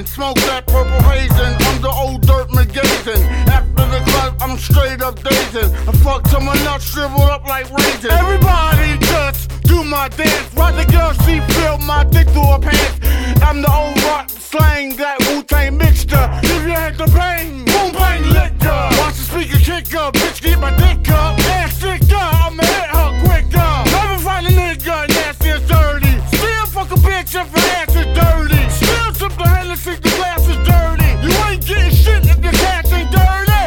smoke that purple hazing. I'm the old dirt McGazin. After the club, I'm straight up dazing. I fuck till my nuts shriveled up like raisins. Everybody just do my dance. Rock the girl, she feel my dick through her pants. I'm the old rock slang, that Wu-Tang mixture. If you had the pain, boom bang liquor. Watch the speaker kick up, bitch get my dick up. Ass sick up, I'ma hit her quicker. Never find a nigga nasty and dirty. Still fuck a bitch if her ass is dirty. Still sip the Hennessy, the glass is dirty. You ain't getting shit if your cash ain't dirty.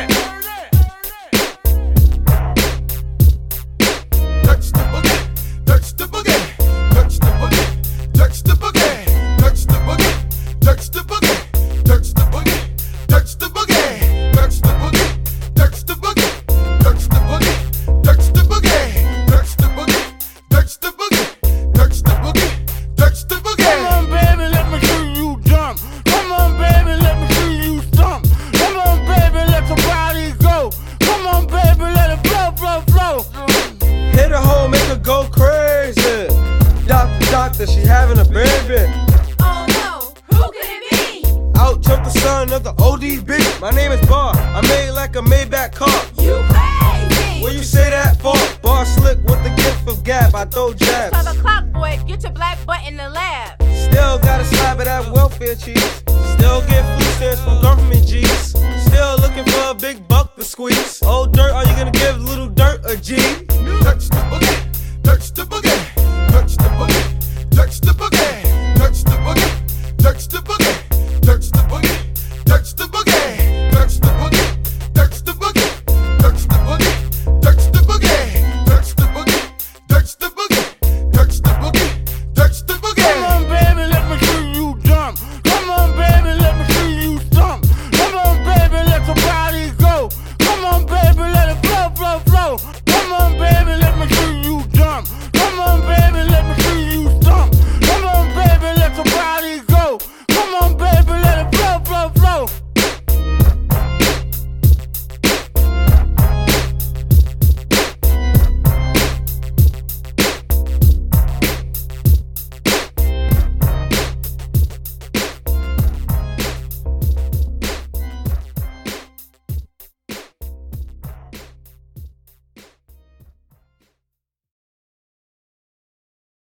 Touch the boogie, touch the boogie, touch the boogie, touch the boogie, touch the boogie, touch the boogie, touch the boogie, touch the boogie, touch the boogie, touch the boogie, touch the boogie, touch the boogie, touch the boogie, touch the boogie, touch the boogie, touch the boogie. Come on, baby, let me see you jump. Come on, baby, let me see you stomp. Come on, baby, let your body go. Come on, baby, let it flow, flow, flow. Hit a hole, make her go crazy. Doctor, doctor, she having a baby. Oh no, who could it be? Out jumped the son of the OD bitch. My name is Bar. I made like a Maybach car. You crazy! Where you say that for? Bar slick with the gift of gab. I throw jabs. 12 o'clock, boy, get your black butt in the lab. Still got a slab of that welfare cheese. Still get food stamps from government G's. Still looking for a big buck to squeeze. Old dirt, are you gonna give little dirt a G? Touch the boogie,